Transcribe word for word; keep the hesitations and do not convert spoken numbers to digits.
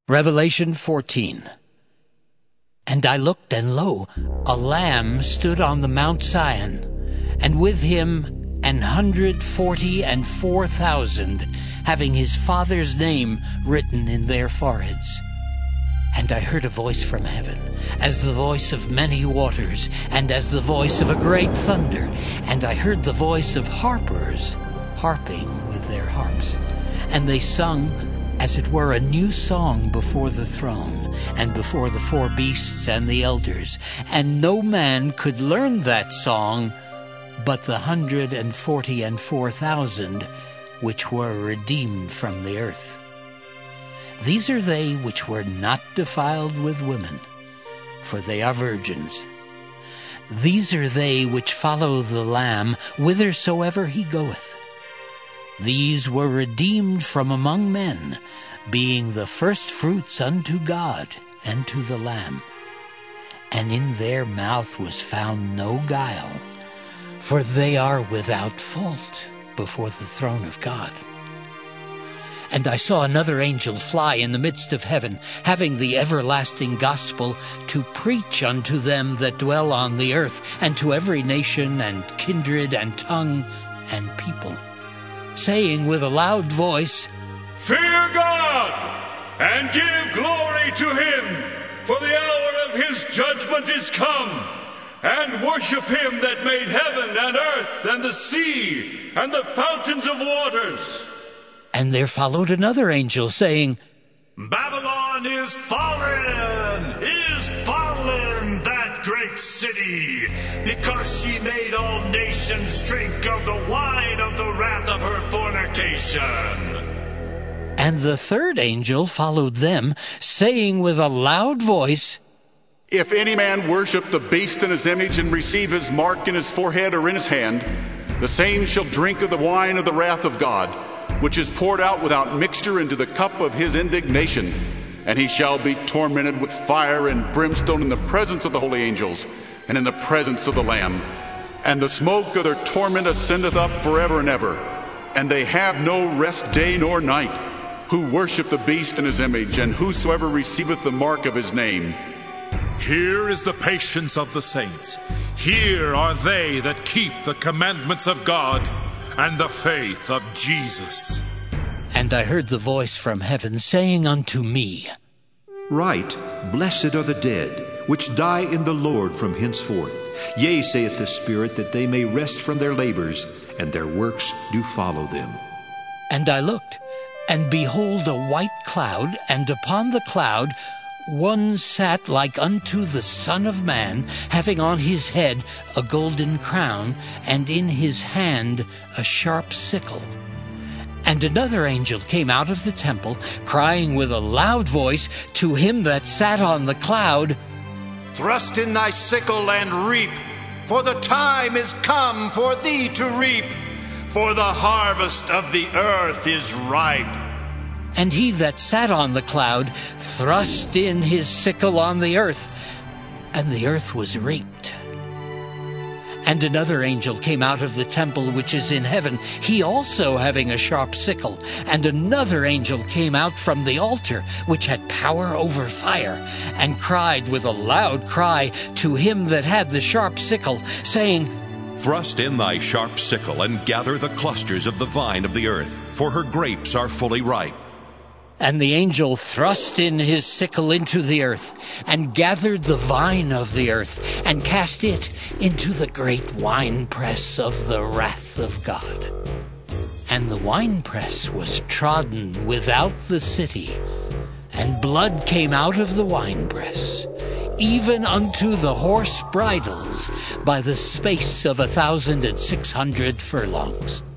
Revelation fourteen. And I looked, and lo, a Lamb stood on the Mount Zion, and with him an hundred forty and four thousand, having his Father's name written in their foreheads. And I heard a voice from heaven, as the voice of many waters, and as the voice of a great thunder. And I heard the voice of harpers, harping with their harps. And they sung, as it were, a new song before the throne, and before the four beasts and the elders. And no man could learn that song but the hundred and forty and four thousand which were redeemed from the earth. These are they which were not defiled with women, for they are virgins. These are they which follow the Lamb whithersoever he goeth. These were redeemed from among men, being the firstfruits unto God and to the Lamb. And in their mouth was found no guile, for they are without fault before the throne of God. And I saw another angel fly in the midst of heaven, having the everlasting gospel to preach unto them that dwell on the earth, and to every nation and kindred and tongue and people, saying with a loud voice, Fear God, and give glory to him, for the hour of his judgment is come. And worship him that made heaven and earth and the sea and the fountains of waters. And there followed another angel, saying, Babylon is fallen, is fallen, that great city, because she made all nations drink of the wine of the wrath of her fornication. And the third angel followed them, saying with a loud voice, If any man worship the beast in his image and receive his mark in his forehead or in his hand, the same shall drink of the wine of the wrath of God, which is poured out without mixture into the cup of his indignation. And he shall be tormented with fire and brimstone in the presence of the holy angels and in the presence of the Lamb. And the smoke of their torment ascendeth up forever and ever. And they have no rest day nor night, who worship the beast in his image, and whosoever receiveth the mark of his name. Here is the patience of the saints. Here are they that keep the commandments of God and the faith of Jesus. And I heard the voice from heaven saying unto me, Write, Blessed are the dead, which die in the Lord from henceforth. Yea, saith the Spirit, that they may rest from their labors, and their works do follow them. And I looked, and behold a white cloud, and upon the cloud one sat like unto the Son of Man, having on his head a golden crown, and in his hand a sharp sickle. And another angel came out of the temple, crying with a loud voice to him that sat on the cloud, Thrust in thy sickle and reap, for the time is come for thee to reap, for the harvest of the earth is ripe. And he that sat on the cloud thrust in his sickle on the earth, and the earth was reaped. And another angel came out of the temple which is in heaven, he also having a sharp sickle. And another angel came out from the altar, which had power over fire, and cried with a loud cry to him that had the sharp sickle, saying, Thrust in thy sharp sickle, and gather the clusters of the vine of the earth, for her grapes are fully ripe. And the angel thrust in his sickle into the earth, and gathered the vine of the earth, and cast it into the great winepress of the wrath of God. And the winepress was trodden without the city, and blood came out of the winepress, even unto the horse bridles, by the space of a thousand and six hundred furlongs.